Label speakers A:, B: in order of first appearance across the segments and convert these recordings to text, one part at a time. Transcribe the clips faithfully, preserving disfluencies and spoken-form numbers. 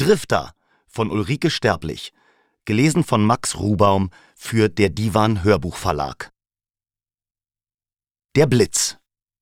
A: Drifter von Ulrike Sterblich. Gelesen von Max Ruhbaum für der Divan Hörbuchverlag. Der Blitz.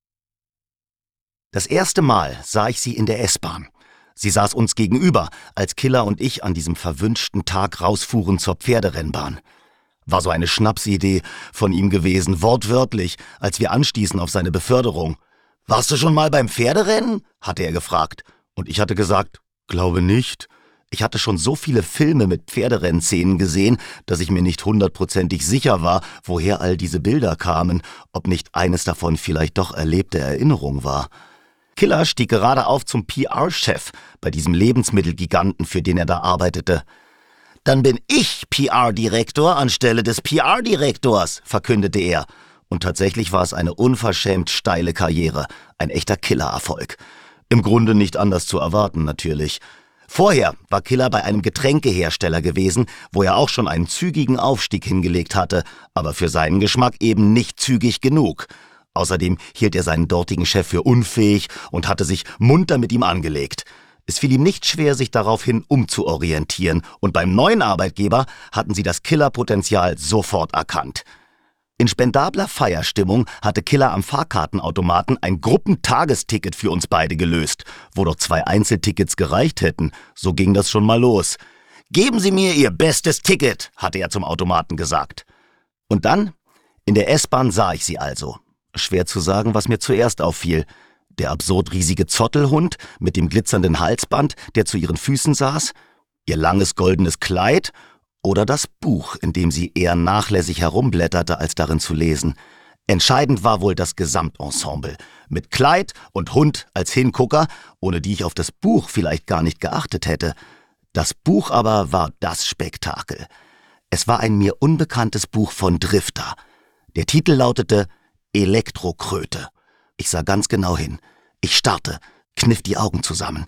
A: Das erste Mal sah ich sie in der S-Bahn. Sie saß uns gegenüber, als Killer und ich an diesem verwünschten Tag rausfuhren zur Pferderennbahn. War so eine Schnapsidee von ihm gewesen, wortwörtlich, als wir anstießen auf seine Beförderung. »Warst du schon mal beim Pferderennen?« hatte er gefragt. Und ich hatte gesagt, »Glaube nicht.« Ich hatte schon so viele Filme mit Pferderennszenen gesehen, dass ich mir nicht hundertprozentig sicher war, woher all diese Bilder kamen, ob nicht eines davon vielleicht doch erlebte Erinnerung war. Killer stieg gerade auf zum P R-Chef bei diesem Lebensmittelgiganten, für den er da arbeitete. »Dann bin ich P R-Direktor anstelle des P R-Direktors«, verkündete er. Und tatsächlich war es eine unverschämt steile Karriere, ein echter Killererfolg. Im Grunde nicht anders zu erwarten, natürlich. Vorher war Killer bei einem Getränkehersteller gewesen, wo er auch schon einen zügigen Aufstieg hingelegt hatte, aber für seinen Geschmack eben nicht zügig genug. Außerdem hielt er seinen dortigen Chef für unfähig und hatte sich munter mit ihm angelegt. Es fiel ihm nicht schwer, sich daraufhin umzuorientieren, und beim neuen Arbeitgeber hatten sie das Killerpotenzial sofort erkannt. In spendabler Feierstimmung hatte Killer am Fahrkartenautomaten ein Gruppentagesticket für uns beide gelöst, wo doch zwei Einzeltickets gereicht hätten. So ging das schon mal los. »Geben Sie mir Ihr bestes Ticket«, hatte er zum Automaten gesagt. Und dann, in der S-Bahn sah ich sie also. Schwer zu sagen, was mir zuerst auffiel. Der absurd riesige Zottelhund mit dem glitzernden Halsband, der zu ihren Füßen saß, ihr langes goldenes Kleid oder das Buch, in dem sie eher nachlässig herumblätterte, als darin zu lesen. Entscheidend war wohl das Gesamtensemble, mit Kleid und Hund als Hingucker, ohne die ich auf das Buch vielleicht gar nicht geachtet hätte. Das Buch aber war das Spektakel. Es war ein mir unbekanntes Buch von Drifter. Der Titel lautete »Elektrokröte«. Ich sah ganz genau hin. Ich starrte, kniff die Augen zusammen.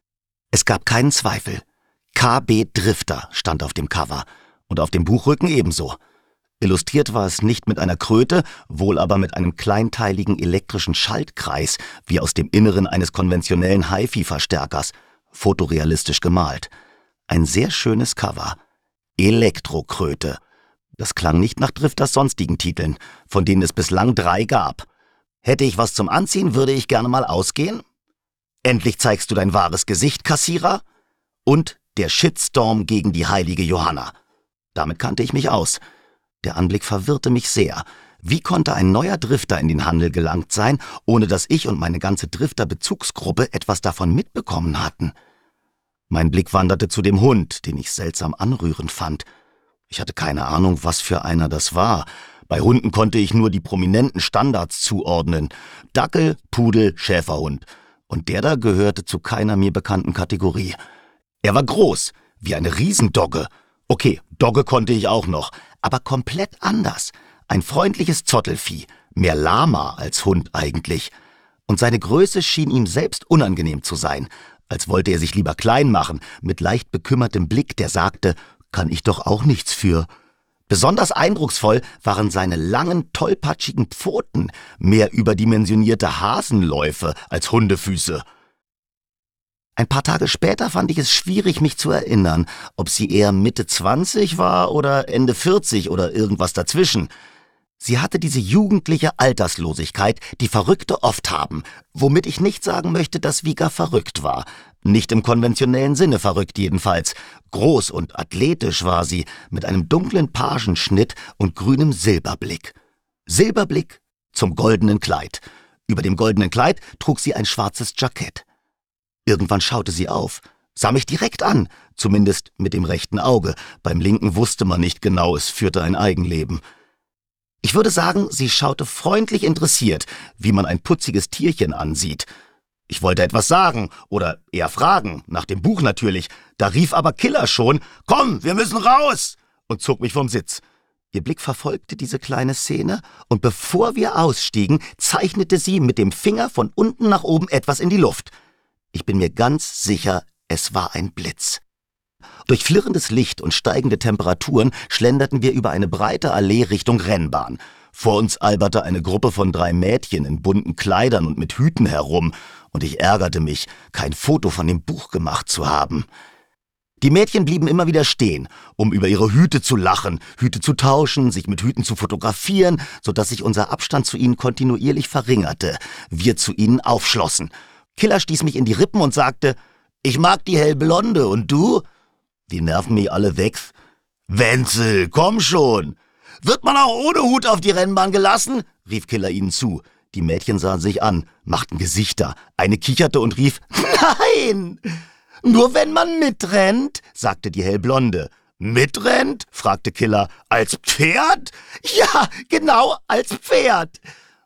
A: Es gab keinen Zweifel. K B Drifter stand auf dem Cover und auf dem Buchrücken ebenso. Illustriert war es nicht mit einer Kröte, wohl aber mit einem kleinteiligen elektrischen Schaltkreis, wie aus dem Inneren eines konventionellen Hi-Fi-Verstärkers, fotorealistisch gemalt. Ein sehr schönes Cover. Elektrokröte. Das klang nicht nach Drifters sonstigen Titeln, von denen es bislang drei gab. Hätte ich was zum Anziehen, würde ich gerne mal ausgehen. Endlich zeigst du dein wahres Gesicht, Kassierer. Und der Shitstorm gegen die heilige Johanna. Damit kannte ich mich aus. Der Anblick verwirrte mich sehr. Wie konnte ein neuer Drifter in den Handel gelangt sein, ohne dass ich und meine ganze Drifter-Bezugsgruppe etwas davon mitbekommen hatten? Mein Blick wanderte zu dem Hund, den ich seltsam anrührend fand. Ich hatte keine Ahnung, was für einer das war. Bei Hunden konnte ich nur die prominenten Standards zuordnen. Dackel, Pudel, Schäferhund. Und der da gehörte zu keiner mir bekannten Kategorie. Er war groß, wie eine Riesendogge. Okay, Dogge konnte ich auch noch, aber komplett anders. Ein freundliches Zottelvieh, mehr Lama als Hund eigentlich. Und seine Größe schien ihm selbst unangenehm zu sein, als wollte er sich lieber klein machen, mit leicht bekümmertem Blick, der sagte, kann ich doch auch nichts für. Besonders eindrucksvoll waren seine langen, tollpatschigen Pfoten, mehr überdimensionierte Hasenläufe als Hundefüße. Ein paar Tage später fand ich es schwierig, mich zu erinnern, ob sie eher Mitte zwanzig war oder Ende vierzig oder irgendwas dazwischen. Sie hatte diese jugendliche Alterslosigkeit, die Verrückte oft haben, womit ich nicht sagen möchte, dass Vika verrückt war. Nicht im konventionellen Sinne verrückt jedenfalls. Groß und athletisch war sie, mit einem dunklen Pagenschnitt und grünem Silberblick. Silberblick zum goldenen Kleid. Über dem goldenen Kleid trug sie ein schwarzes Jackett. Irgendwann schaute sie auf, sah mich direkt an, zumindest mit dem rechten Auge. Beim linken wusste man nicht genau, es führte ein Eigenleben. Ich würde sagen, sie schaute freundlich interessiert, wie man ein putziges Tierchen ansieht. Ich wollte etwas sagen oder eher fragen, nach dem Buch natürlich. Da rief aber Killer schon, »Komm, wir müssen raus!« und zog mich vom Sitz. Ihr Blick verfolgte diese kleine Szene, und bevor wir ausstiegen, zeichnete sie mit dem Finger von unten nach oben etwas in die Luft. Ich bin mir ganz sicher, es war ein Blitz. Durch flirrendes Licht und steigende Temperaturen schlenderten wir über eine breite Allee Richtung Rennbahn. Vor uns alberte eine Gruppe von drei Mädchen in bunten Kleidern und mit Hüten herum, und ich ärgerte mich, kein Foto von dem Buch gemacht zu haben. Die Mädchen blieben immer wieder stehen, um über ihre Hüte zu lachen, Hüte zu tauschen, sich mit Hüten zu fotografieren, sodass sich unser Abstand zu ihnen kontinuierlich verringerte, wir zu ihnen aufschlossen. Killer stieß mich in die Rippen und sagte, »Ich mag die hellblonde, und du?« Die nerven mich alle weg. »Wenzel, komm schon!« »Wird man auch ohne Hut auf die Rennbahn gelassen?« rief Killer ihnen zu. Die Mädchen sahen sich an, machten Gesichter. Eine kicherte und rief, »Nein! Nur wenn man mitrennt«, sagte die hellblonde. »Mitrennt?« fragte Killer. »Als Pferd?« »Ja, genau, als Pferd.«